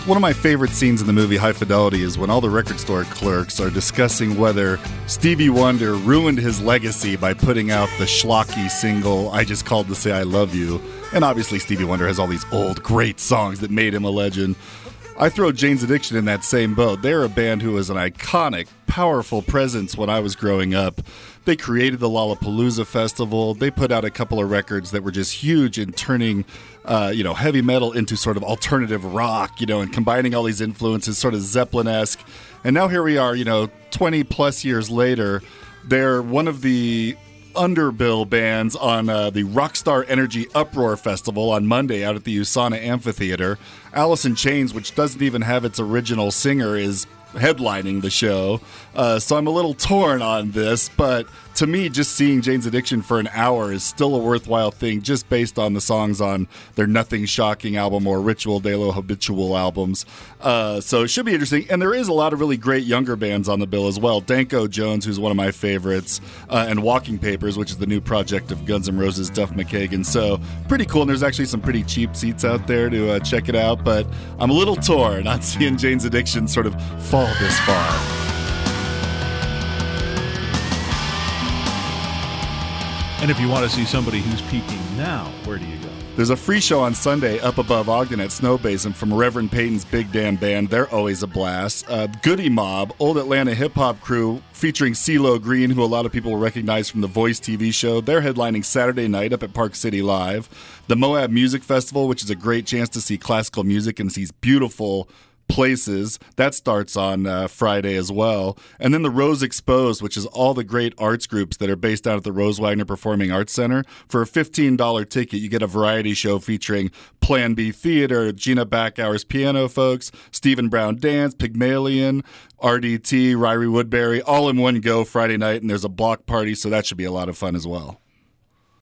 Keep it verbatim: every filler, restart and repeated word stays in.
One of my favorite scenes in the movie High Fidelity is when all the record store clerks are discussing whether Stevie Wonder ruined his legacy by putting out the schlocky single, I Just Called to Say I Love You. And obviously Stevie Wonder has all these old, great songs that made him a legend. I throw Jane's Addiction in that same boat. They're a band who was an iconic, powerful presence when I was growing up. They created the Lollapalooza Festival. They put out a couple of records that were just huge in turning, uh, you know, heavy metal into sort of alternative rock, you know, and combining all these influences, sort of Zeppelin-esque. And now here we are, you know, twenty plus years later. They're one of the underbill bands on uh, the Rockstar Energy Uproar Festival on Monday out at the USANA Amphitheater. Alice in Chains, which doesn't even have its original singer, is headlining the show. Uh, so I'm a little torn on this, but to me, just seeing Jane's Addiction for an hour is still a worthwhile thing just based on the songs on their Nothing Shocking album or Ritual de lo Habitual albums. Uh, so it should be interesting. And there is a lot of really great younger bands on the bill as well. Danko Jones, who's one of my favorites, uh, and Walking Papers, which is the new project of Guns N' Roses' Duff McKagan. So pretty cool. And there's actually some pretty cheap seats out there to uh, check it out. But I'm a little torn on seeing Jane's Addiction sort of fall this far. And if you want to see somebody who's peaking now, where do you go? There's a free show on Sunday up above Ogden at Snow Basin from Reverend Peyton's Big Damn Band. They're always a blast. Uh, Goody Mob, old Atlanta hip-hop crew featuring CeeLo Green, who a lot of people will recognize from the Voice T V show. They're headlining Saturday night up at Park City Live. The Moab Music Festival, which is a great chance to see classical music and see beautiful places. That starts on uh, Friday as well. And then the Rose Exposed, which is all the great arts groups that are based out at the Rose Wagner Performing Arts Center. For a fifteen dollars ticket, you get a variety show featuring Plan B Theater, Gina Backhour's Piano Folks, Stephen Brown Dance, Pygmalion, R D T, Ryrie Woodbury, all in one go Friday night. And there's a block party, so that should be a lot of fun as well.